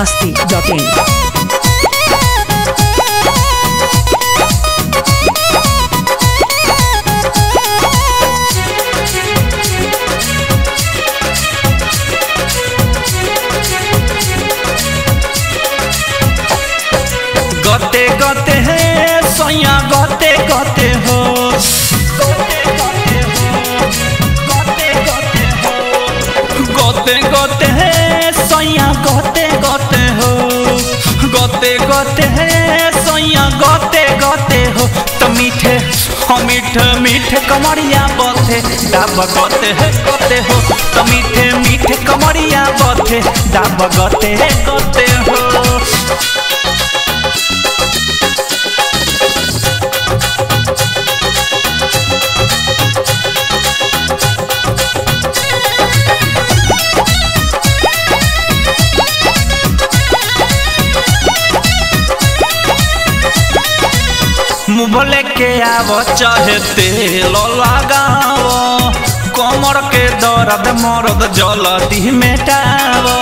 masti.in. गते गते है सैया गते गते हो गते गते है सैया गते गते हो गते गते है सैया गते गते हो तो मीठे मीठे मीठे कमरिया बथे डाब गते है गते हो तो मीठे मीठे कमरिया बथे डाब गते है गते हो। मुँह के आवो चाहे तेल लगाओ कमर के दर्द मर्द जल्दी मेटावो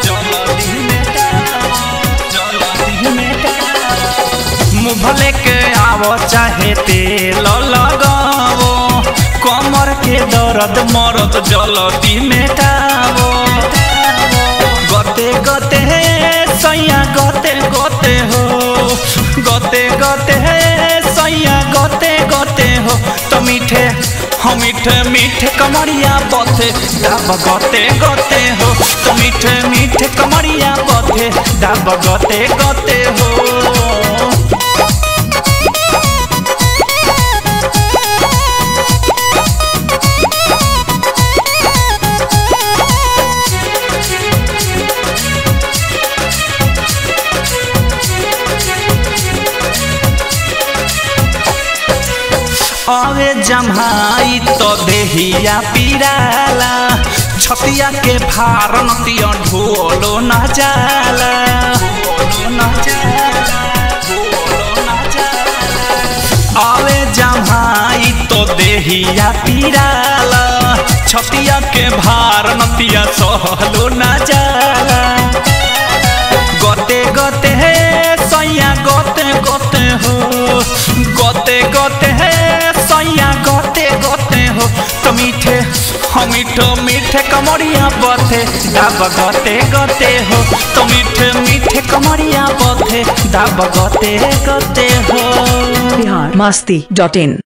मुँह के आवो चाहे तेल लगाओ कमर के दर्द मर्द जल्दी मेटावो गते गते है सैया गते गते हो गते गते है सैया गते गते हो तो मीठे मीठे मीठे कमरिया बथे डाब गते गते हो तो मीठे मीठे कमरिया बथे डाब गते गते हो। अवे जम्हाई तो देहिया पिराला छतिया के भार नतिया ढोलो न जाला अवे जम्हाई तो देहिया पिराला छतिया के भार नतिया सहलो न जाला गते गते है सैया गते गते हो गते गते है सैया गते गते हो तो मीठे मीठे मीठे कमरिया बथे डाब गते गते हो तो मीठे मीठे कमरिया बथे डाब गते गते हो। biharmasti.in